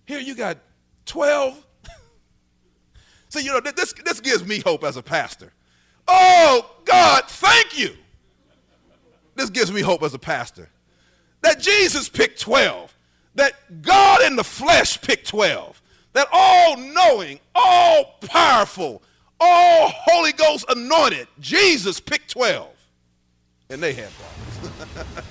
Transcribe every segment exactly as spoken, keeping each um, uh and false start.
Here you got twelve. So, you know, this, this gives me hope as a pastor. Oh, God, thank you. This gives me hope as a pastor. That Jesus picked twelve. That God in the flesh picked twelve. That all-knowing, all-powerful, all Holy Ghost anointed Jesus picked twelve. And they had problems.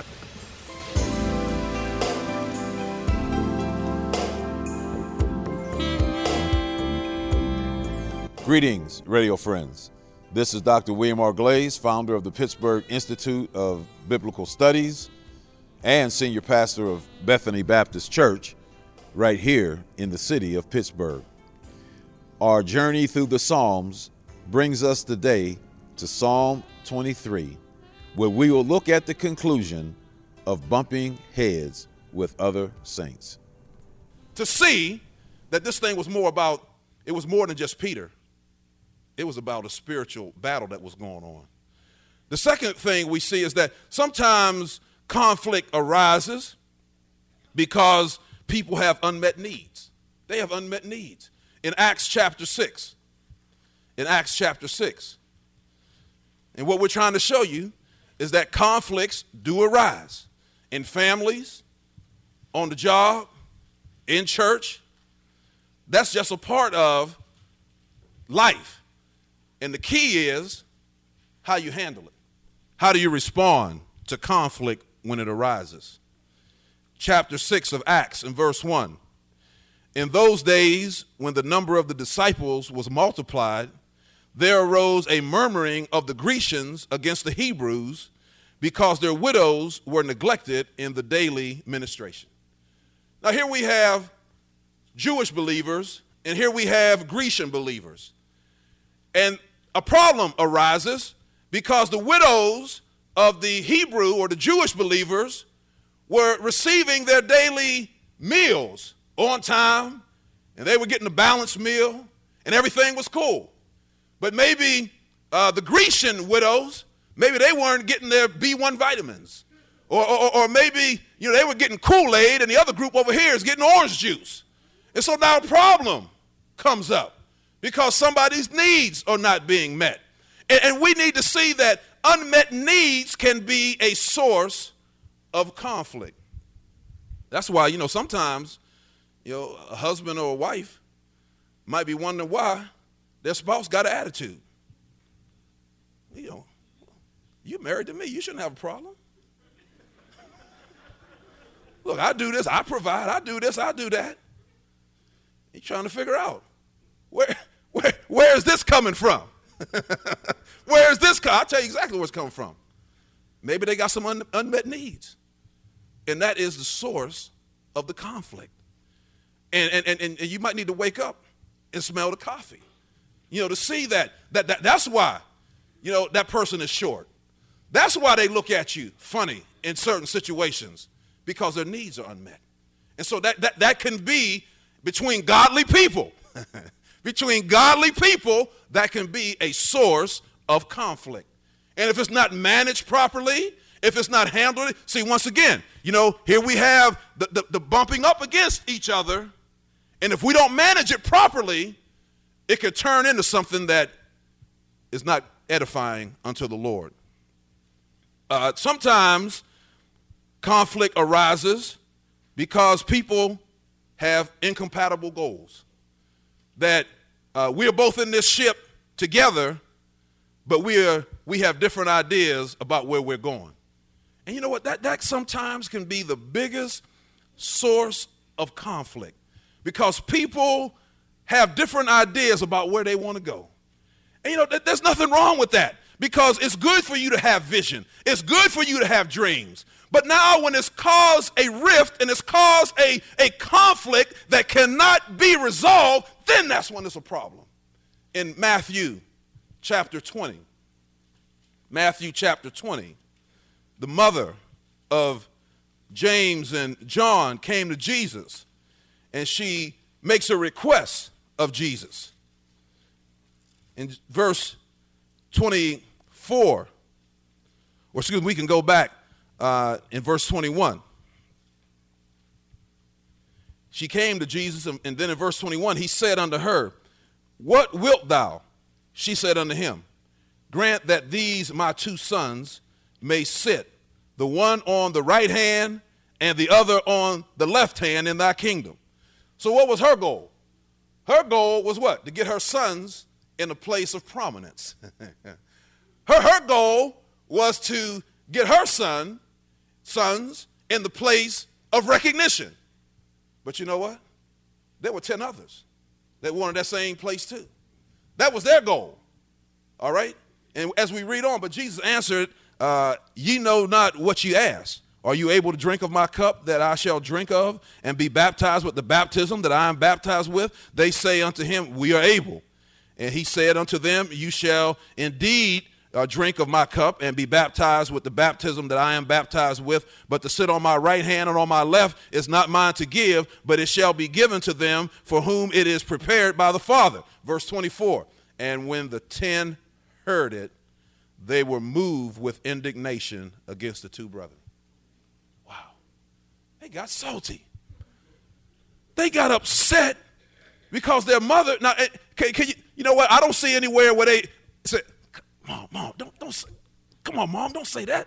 Greetings, radio friends. This is Doctor William R. Glaze, founder of the Pittsburgh Institute of Biblical Studies and senior pastor of Bethany Baptist Church right here in the city of Pittsburgh. Our journey through the Psalms brings us today to Psalm twenty-three, where we will look at the conclusion of bumping heads with other saints. To see that this thing was more about, it was more than just Peter. It was about a spiritual battle that was going on. The second thing we see is that sometimes conflict arises because people have unmet needs. They have unmet needs. In Acts chapter six, in Acts chapter six, and what we're trying to show you is that conflicts do arise in families, on the job, in church. That's just a part of life. And the key is how you handle it. How do you respond to conflict when it arises? Chapter six of Acts and verse one. In those days, when the number of the disciples was multiplied, there arose a murmuring of the Grecians against the Hebrews because their widows were neglected in the daily ministration. Now here we have Jewish believers, and here we have Grecian believers. And a problem arises because the widows of the Hebrew or the Jewish believers were receiving their daily meals on time, and they were getting a balanced meal, and everything was cool. But maybe uh, the Grecian widows, maybe they weren't getting their B one vitamins. Or, or, or maybe, you know, they were getting Kool-Aid, and the other group over here is getting orange juice. And so now a problem comes up because somebody's needs are not being met. And, and we need to see that unmet needs can be a source of conflict. That's why, you know, sometimes, you know, a husband or a wife might be wondering why their spouse got an attitude. You know, you married to me, you shouldn't have a problem. Look, I do this, I provide, I do this, I do that. You're trying to figure out where, where, where is this coming from? Where is this coming? I'll tell you exactly where it's coming from. Maybe they got some un, unmet needs. And that is the source of the conflict. And, and, and, and you might need to wake up and smell the coffee. You know, to see that, that, that that's why, you know, that person is short. That's why they look at you funny in certain situations, because their needs are unmet. And so that, that, that can be between godly people. Between godly people, that can be a source of conflict. And if it's not managed properly, if it's not handled, see, once again, you know, here we have the, the, the bumping up against each other. And if we don't manage it properly, it could turn into something that is not edifying unto the Lord. Uh, sometimes conflict arises because people have incompatible goals. That uh, we are both in this ship together, but we are we have different ideas about where we're going. And you know what? That, that sometimes can be the biggest source of conflict, because people have different ideas about where they want to go. And you know, th- there's nothing wrong with that, because it's good for you to have vision. It's good for you to have dreams. But now when it's caused a rift and it's caused a, a conflict that cannot be resolved, then that's when it's a problem. In Matthew chapter twenty, Matthew chapter twenty, the mother of James and John came to Jesus, and she makes a request of Jesus. In verse twenty-four, or excuse me, we can go back uh, in verse twenty-one. she came to Jesus, and, and then in verse twenty-one, he said unto her, what wilt thou? She said unto him, grant that these my two sons may sit, the one on the right hand and the other on the left hand in thy kingdom. So what was her goal? Her goal was what? To get her sons in a place of prominence. her, her goal was to get her son, sons in the place of recognition. But you know what? There were ten others that wanted that same place too. That was their goal. All right? And as we read on, but Jesus answered, uh, ye know not what ye ask. Are you able to drink of my cup that I shall drink of, and be baptized with the baptism that I am baptized with? They say unto him, we are able. And he said unto them, you shall indeed uh, drink of my cup and be baptized with the baptism that I am baptized with. But to sit on my right hand and on my left is not mine to give, but it shall be given to them for whom it is prepared by the Father. Verse twenty-four, and when the ten heard it, they were moved with indignation against the two brothers. Wow. They got salty. They got upset because their mother, now, can, can you, you know what? I don't see anywhere where they say, Mom, Mom, don't, don't say, come on, Mom, don't say that.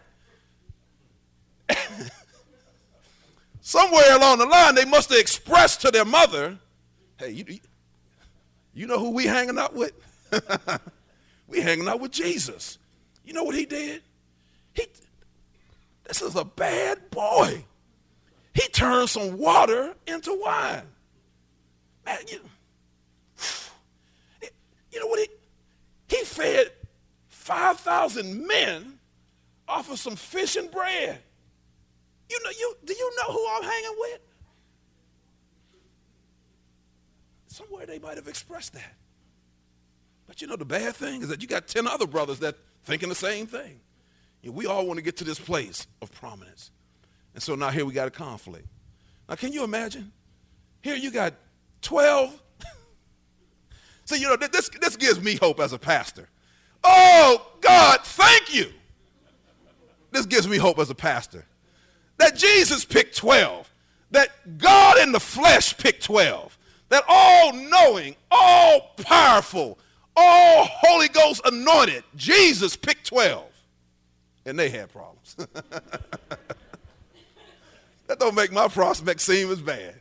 Somewhere along the line, they must have expressed to their mother, hey, you, you know who we hanging out with? We hanging out with Jesus. You know what he did? He, this is a bad boy. He turned some water into wine. Man, you, you know what he, he fed five thousand men off of some fish and bread. You know, you, do you know who I'm hanging with? Somewhere they might have expressed that. But you know the bad thing is that you got ten other brothers that thinking the same thing. You know, we all want to get to this place of prominence. And so now here we got a conflict. Now can you imagine? Here you got twelve. So you know, this, this gives me hope as a pastor. Oh, God, thank you. This gives me hope as a pastor. That Jesus picked twelve. That God in the flesh picked twelve. That all-knowing, all-powerful, all Holy Ghost anointed Jesus picked twelve. And they had problems. That don't make my prospect seem as bad.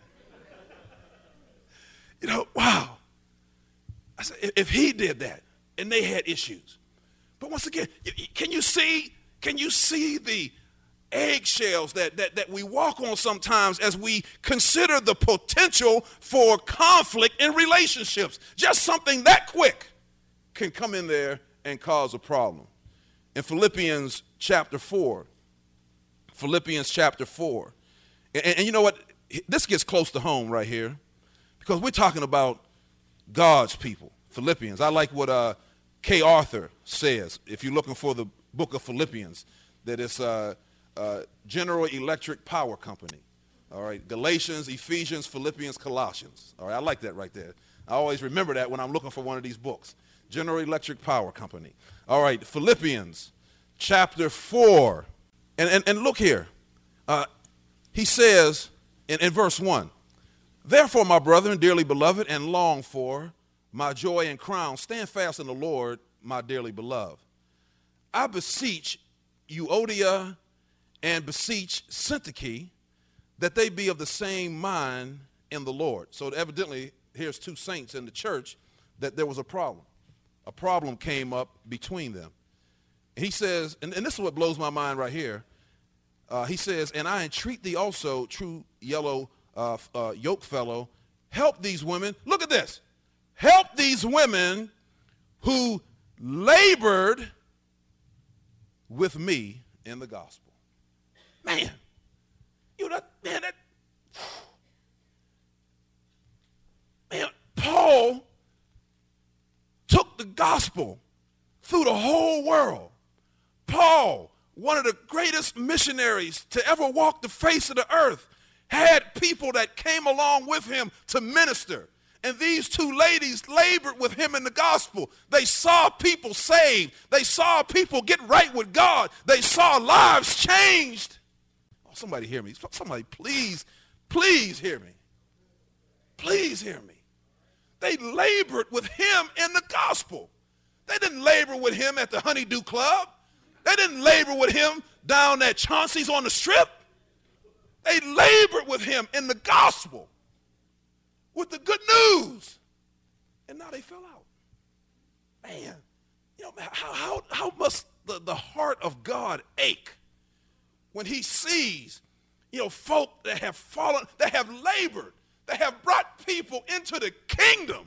You know, wow. I said, if he did that, and they had issues. But once again, can you see, can you see the eggshells that, that, that we walk on sometimes as we consider the potential for conflict in relationships? Just something that quick can come in there and cause a problem. In Philippians chapter four, Philippians chapter four, and, and you know what? This gets close to home right here because we're talking about God's people, Philippians. I like what uh, K. Arthur says, if you're looking for the book of Philippians, that it's uh, uh, General Electric Power Company. All right, Galatians, Ephesians, Philippians, Colossians. All right, I like that right there. I always remember that when I'm looking for one of these books. General Electric Power Company. All right, Philippians chapter four. And, and, and look here. Uh, he says in, in verse one, therefore, my brethren, dearly beloved and longed for, my joy and crown, stand fast in the Lord, my dearly beloved. I beseech Euodia and beseech Syntyche that they be of the same mind in the Lord. So evidently, here's two saints in the church that there was a problem. A problem came up between them. He says, and, and this is what blows my mind right here. Uh, he says, and I entreat thee also, true yellow uh, uh, yoke fellow, help these women. Look at this. Help these women who labored with me in the gospel. Man, you know, man, that, man, Paul took the gospel through the whole world. Paul, one of the greatest missionaries to ever walk the face of the earth, had people that came along with him to minister. And these two ladies labored with him in the gospel. They saw people saved. They saw people get right with God. They saw lives changed. Oh, somebody hear me. Somebody please, please hear me. Please hear me. They labored with him in the gospel. They didn't labor with him at the Honeydew Club. They didn't labor with him down at Chauncey's on the Strip. They labored with him in the gospel, with the good news. And now they fell out. Man, you know, how, how, how must the, the heart of God ache when he sees, you know, folk that have fallen, that have labored, that have brought people into the kingdom,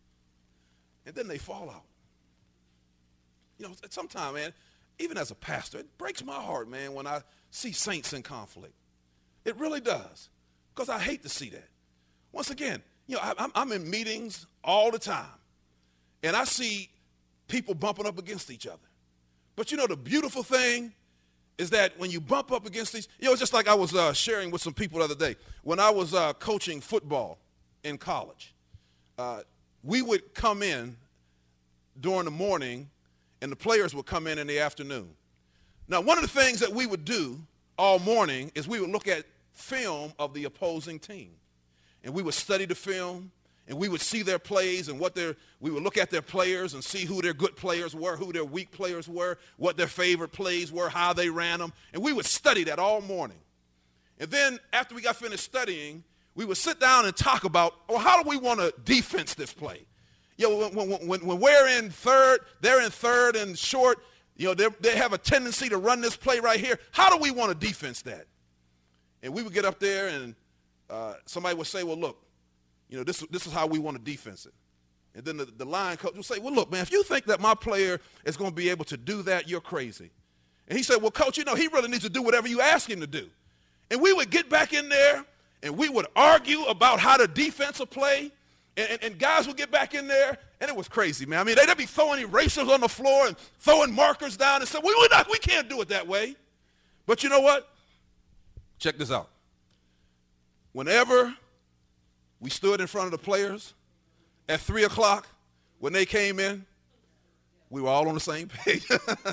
and then they fall out. You know, sometimes, man, even as a pastor, it breaks my heart, man, when I see saints in conflict. It really does, because I hate to see that. Once again, you know, I, I'm in meetings all the time, and I see people bumping up against each other. But you know, the beautiful thing is that when you bump up against these, you know, it's just like I was uh, sharing with some people the other day. When I was uh, coaching football in college, uh, we would come in during the morning, and the players would come in in the afternoon. Now, one of the things that we would do all morning is we would look at film of the opposing team. And we would study the film, and we would see their plays and what their, we would look at their players and see who their good players were, who their weak players were, what their favorite plays were, how they ran them. And we would study that all morning. And then after we got finished studying, we would sit down and talk about, well, how do we want to defense this play? You know, when, when, when, when we're in third, they're in third and short, you know, they have a tendency to run this play right here. How do we want to defense that? And we would get up there and uh, somebody would say, well, look, you know, this, this is how we want to defense it. And then the, the line coach would say, well, look, man, if you think that my player is going to be able to do that, you're crazy. And he said, well, coach, you know, he really needs to do whatever you ask him to do. And we would get back in there and we would argue about how to defense a play. And, and, and guys would get back in there, and it was crazy, man. I mean, they'd be throwing erasers on the floor and throwing markers down and saying, well, we're not, we can't do it that way. But you know what? Check this out. Whenever we stood in front of the players at three o'clock when they came in, we were all on the same page.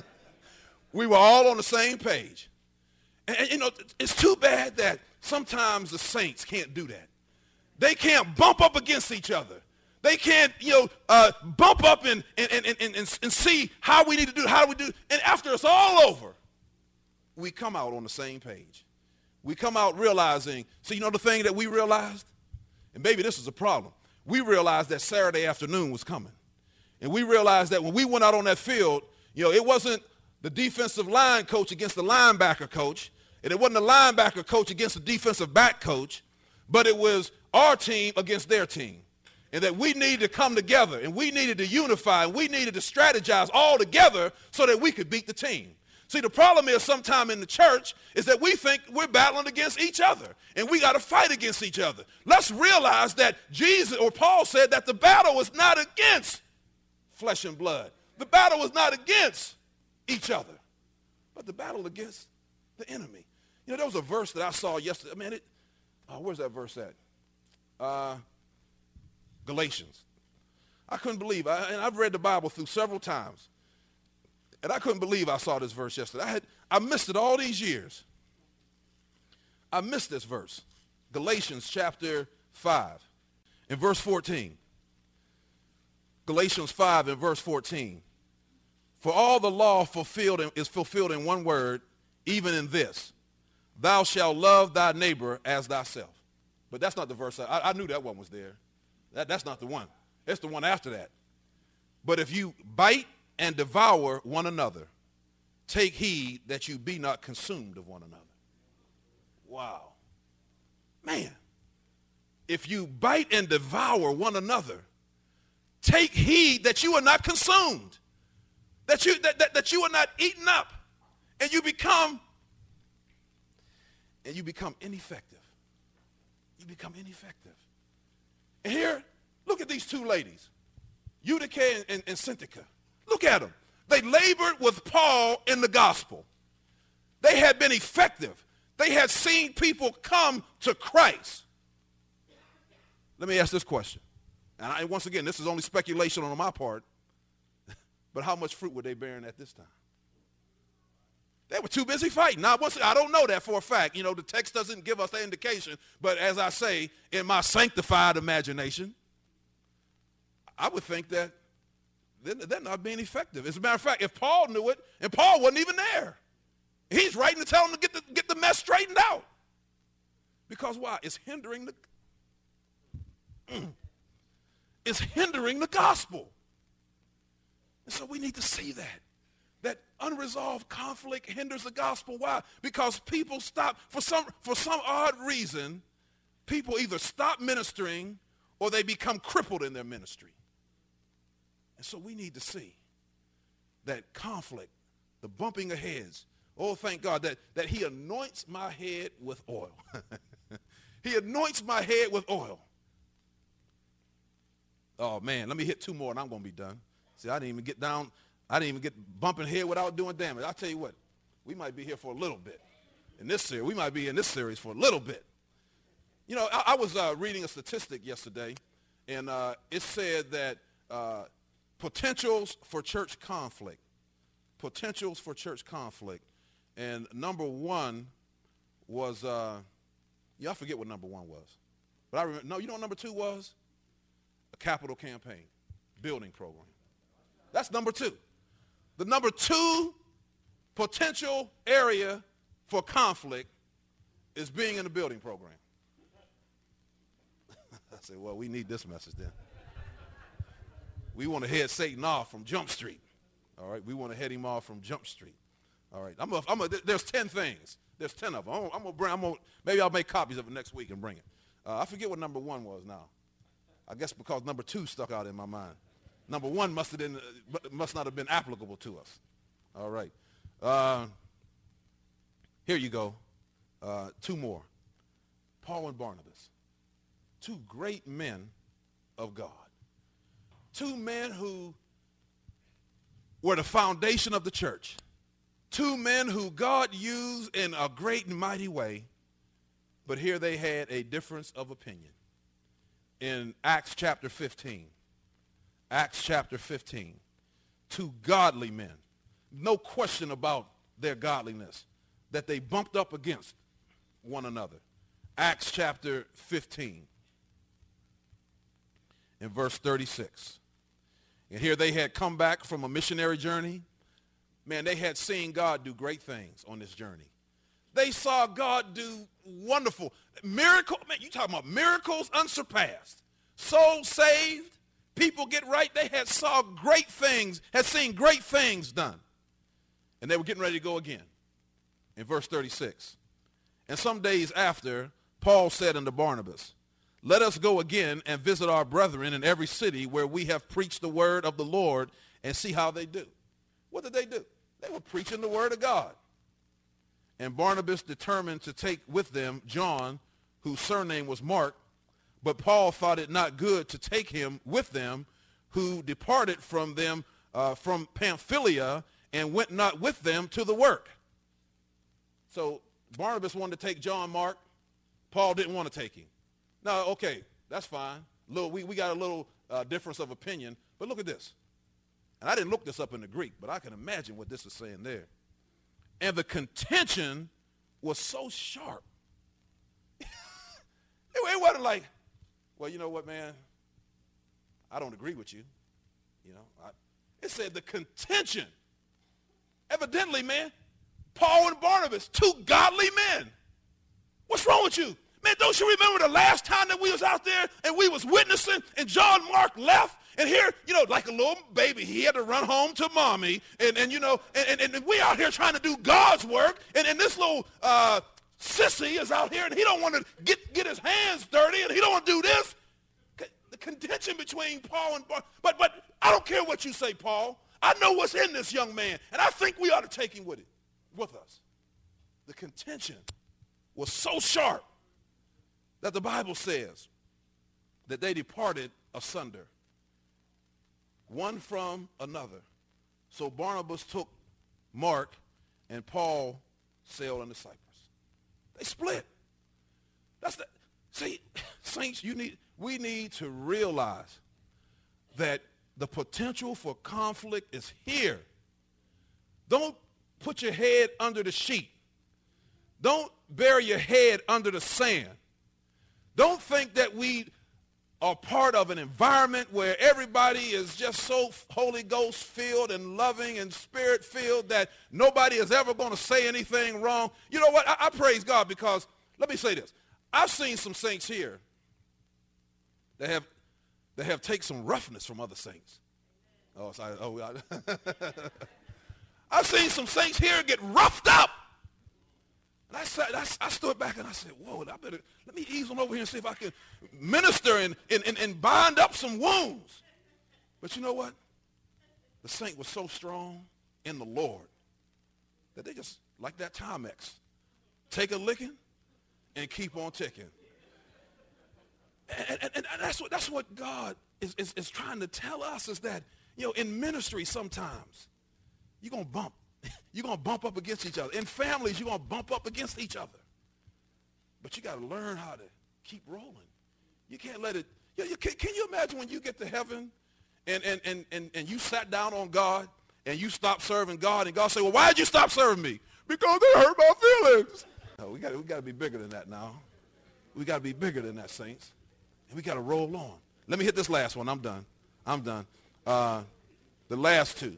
We were all on the same page. And, and, you know, it's too bad that sometimes the saints can't do that. They can't bump up against each other. They can't, you know, uh, bump up and, and, and, and, and, and see how we need to do it, how do we do it. And after it's all over, we come out on the same page. We come out realizing, so you know the thing that we realized? And maybe this is a problem. We realized that Saturday afternoon was coming. And we realized that when we went out on that field, you know, it wasn't the defensive line coach against the linebacker coach, and it wasn't the linebacker coach against the defensive back coach, but it was our team against their team. And that we needed to come together, and we needed to unify, and we needed to strategize all together so that we could beat the team. See, the problem is sometime in the church is that we think we're battling against each other, and we got to fight against each other. Let's realize that Jesus, or Paul said that the battle is not against flesh and blood. The battle is not against each other, but the battle against the enemy. You know, there was a verse that I saw yesterday. Man, it, oh, where's that verse at? Uh, Galatians. I couldn't believe, I, and I've read the Bible through several times, and I couldn't believe I saw this verse yesterday. I had, I missed it all these years. I missed this verse. Galatians chapter five and verse fourteen. Galatians five and verse fourteen. For all the law fulfilled in, is fulfilled in one word, even in this, thou shalt love thy neighbor as thyself. But that's not the verse. I, I knew that one was there. That, that's not the one. It's the one after that. But if you bite and devour one another, take heed that you be not consumed of one another. Wow. Man, if you bite and devour one another, take heed that you are not consumed, that you, that, that, that you are not eaten up, and you become, and you become ineffective. You become ineffective. And here, look at these two ladies, Eutyche and, and, and Syntyche. Look at them. They labored with Paul in the gospel. They had been effective. They had seen people come to Christ. Let me ask this question. And I, once again, this is only speculation on my part, but how much fruit were they bearing at this time? They were too busy fighting. Now, once, I don't know that for a fact. You know, the text doesn't give us that indication. But as I say, in my sanctified imagination, I would think that they're, they're not being effective. As a matter of fact, if Paul knew it, and Paul wasn't even there, he's writing to tell them to get the, get the mess straightened out. Because why? It's hindering the, it's hindering the gospel. And so we need to see that. That unresolved conflict hinders the gospel. Why? Because people stop, for some, for some odd reason, people either stop ministering or they become crippled in their ministry. And so we need to see that conflict, the bumping of heads. Oh, thank God that, that he anoints my head with oil. He anoints my head with oil. Oh, man, let me hit two more and I'm going to be done. See, I didn't even get down. I didn't even get bumping head without doing damage. I'll tell you what, we might be here for a little bit. In this series, we might be in this series for a little bit. You know, I, I was uh, reading a statistic yesterday, and uh, it said that uh, potentials for church conflict, potentials for church conflict, and number one was, uh, yeah, I forget what number one was. But I remember, no, you know what number two was? A capital campaign, building program. That's number two. The number two potential area for conflict is being in the building program. I said, well, we need this message then. We want to head Satan off from Jump Street. All right, we want to head him off from Jump Street. All right, I'm a, I'm a, there's ten things. There's ten of them. I'm, I'm gonna bring. I'm gonna, maybe I'll make copies of it next week and bring it. Uh, I forget what number one was now. I guess because number two stuck out in my mind. Number one must have been, must not have been applicable to us. All right. Uh, here you go. Uh, two more. Paul and Barnabas. Two great men of God. Two men who were the foundation of the church. Two men who God used in a great and mighty way. But here they had a difference of opinion. In Acts chapter fifteen. Acts chapter fifteen, two godly men, no question about their godliness, that they bumped up against one another. Acts chapter fifteen, in verse thirty-six. And here they had come back from a missionary journey. Man, they had seen God do great things on this journey. They saw God do wonderful miracles. Man, you talking about miracles unsurpassed. Souls saved. People get right. They had saw great things, had seen great things done. And they were getting ready to go again. In verse thirty-six. And some days after, Paul said unto Barnabas, let us go again and visit our brethren in every city where we have preached the word of the Lord and see how they do. What did they do? They were preaching the word of God. And Barnabas determined to take with them John, whose surname was Mark, but Paul thought it not good to take him with them, who departed from them uh, from Pamphylia and went not with them to the work. So Barnabas wanted to take John Mark. Paul didn't want to take him. Now, okay, that's fine. Little, we, we got a little uh, difference of opinion, but look at this. And I didn't look this up in the Greek, but I can imagine what this is saying there. And the contention was so sharp. it, it wasn't like, well, you know what, man? I don't agree with you. You know, I, it said the contention. Evidently, man, Paul and Barnabas, two godly men. What's wrong with you? Man, don't you remember the last time that we was out there and we was witnessing and John Mark left? And here, you know, like a little baby, he had to run home to mommy. And, and you know, and, and, and we out here trying to do God's work. And, and this little uh, sissy is out here and he don't want to get, get his hands dirty and he don't want to do this. The contention between Paul and Barnabas. But, but I don't care what you say, Paul. I know what's in this young man. And I think we ought to take him with it, with us. The contention was so sharp that the Bible says that they departed asunder, one from another. So Barnabas took Mark and Paul sailed unto Cyprus. They split. That's the, see, saints, you need, we need to realize that the potential for conflict is here. Don't put your head under the sheet. Don't bury your head under the sand. Don't think that we are part of an environment where everybody is just so Holy Ghost filled and loving and spirit filled that nobody is ever going to say anything wrong. You know what? I, I praise God because, let me say this. I've seen some saints here that have that have taken some roughness from other saints. Oh, sorry. Oh, I, I've seen some saints here get roughed up. And I, said, I, I stood back and I said, whoa, I better, let me ease on over here and see if I can minister and, and, and, and bind up some wounds. But you know what? The saint was so strong in the Lord that they just, like that Timex, take a licking and keep on ticking. And, and, and that's what that's what God is, is, is trying to tell us is that, you know, in ministry sometimes you're going to bump. You're going to bump up against each other. In families, you're going to bump up against each other. But you got to learn how to keep rolling. You can't let it, you know, you can, can you imagine when you get to heaven and, and, and, and, and you sat down on God and you stopped serving God and God said, well, why did you stop serving me? Because they hurt my feelings. No, we got we got to be bigger than that now. We got to be bigger than that, saints. And we got to roll on. Let me hit this last one. I'm done. I'm done. Uh, the last two.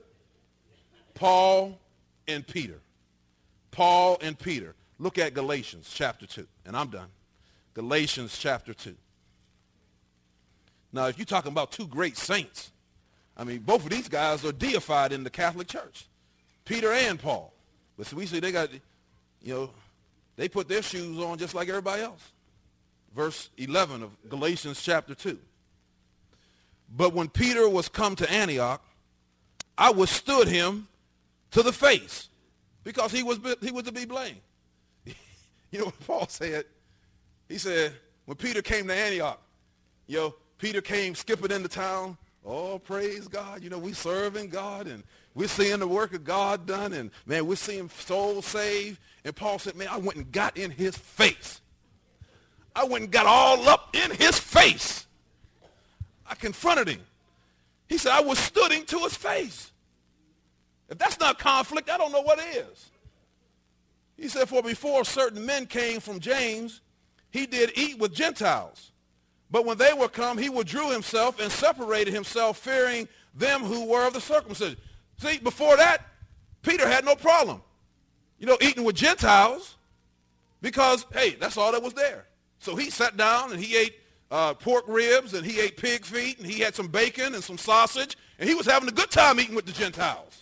Paul and Peter. Paul and Peter. Look at Galatians chapter two. And I'm done. Galatians chapter two. Now, if you're talking about two great saints, I mean, both of these guys are deified in the Catholic Church. Peter and Paul. But so we see they got, you know, they put their shoes on just like everybody else. Verse eleven of Galatians chapter two. But when Peter was come to Antioch, I withstood him to the face because he was, he was to be blamed. You know what Paul said? He said, when Peter came to Antioch, you know, Peter came skipping into town. Oh, praise God. You know, we serving God and we're seeing the work of God done and, man, we're seeing souls saved. And Paul said, man, I went and got in his face. I went and got all up in his face. I confronted him. He said, I withstood him to his face. If that's not conflict, I don't know what is. He said, for before certain men came from James, he did eat with Gentiles. But when they were come, he withdrew himself and separated himself, fearing them who were of the circumcision. See, before that, Peter had no problem, you know, eating with Gentiles because, hey, that's all that was there. So he sat down and he ate uh, pork ribs and he ate pig feet and he had some bacon and some sausage, and he was having a good time eating with the Gentiles.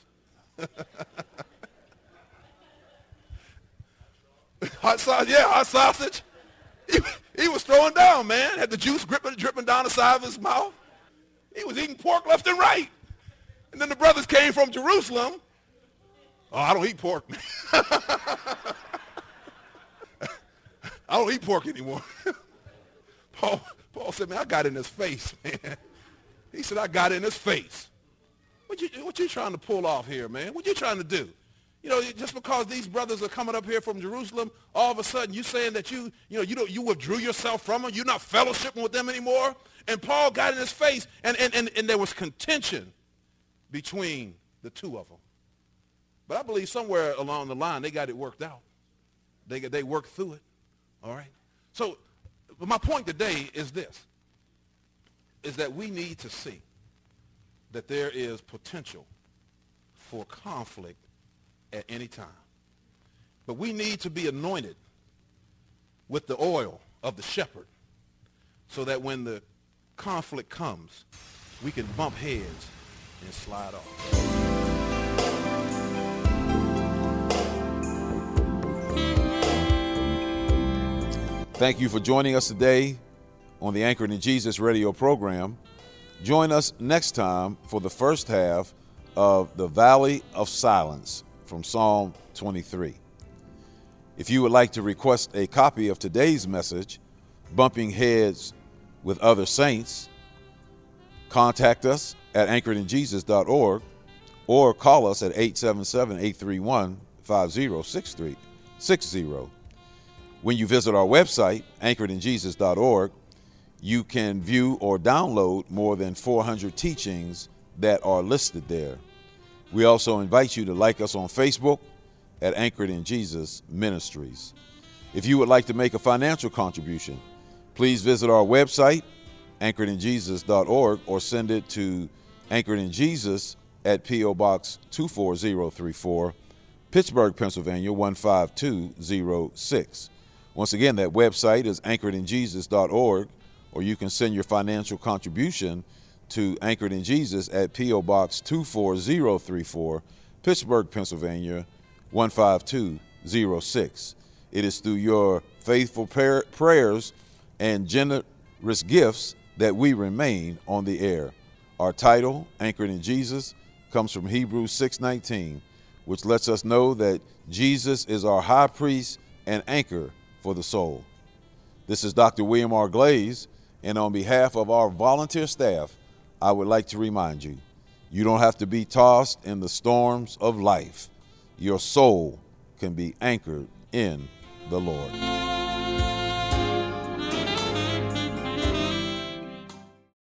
Hot sausage, yeah, hot sausage. He, he was throwing down, man. Had the juice dripping, dripping down the side of his mouth. He was eating pork left and right. And then the brothers came from Jerusalem. Oh, I don't eat pork, man. I don't eat pork anymore. Paul, Paul said, man, I got in his face, man. He said, I got in his face. What you, what you trying to pull off here, man? What you trying to do? You know, just because these brothers are coming up here from Jerusalem, all of a sudden you saying that you, you know, you don't, you withdrew yourself from them. You're not fellowshipping with them anymore. And Paul got in his face, and, and, and, and there was contention between the two of them. But I believe somewhere along the line they got it worked out. They, they worked through it. All right? So my point today is this, is that we need to see that there is potential for conflict at any time. But we need to be anointed with the oil of the shepherd so that when the conflict comes, we can bump heads and slide off. Thank you for joining us today on the Anchored in Jesus radio program. Join us next time for the first half of The Valley of Silence from Psalm twenty-three. If you would like to request a copy of today's message, Bumping Heads with Other Saints, contact us at anchored in jesus dot org or call us at eight seven seven, eight three one, five zero six three six zero. When you visit our website, anchored in jesus dot org, you can view or download more than four hundred teachings that are listed there. We also invite you to like us on Facebook, at Anchored in Jesus Ministries. If you would like to make a financial contribution, please visit our website, anchored in jesus dot org, or send it to Anchored in Jesus at P O Box two four zero three four, Pittsburgh, Pennsylvania one five two zero six. Once again, that website is anchored in jesus dot org, or you can send your financial contribution to Anchored in Jesus at P O Box two four zero three four, Pittsburgh, Pennsylvania one five two zero six. It is through your faithful prayer, prayers and generous gifts that we remain on the air. Our title, Anchored in Jesus, comes from Hebrews six nineteen, which lets us know that Jesus is our high priest and anchor for the soul. This is Doctor William R. Glaze, and on behalf of our volunteer staff, I would like to remind you, you don't have to be tossed in the storms of life. Your soul can be anchored in the Lord.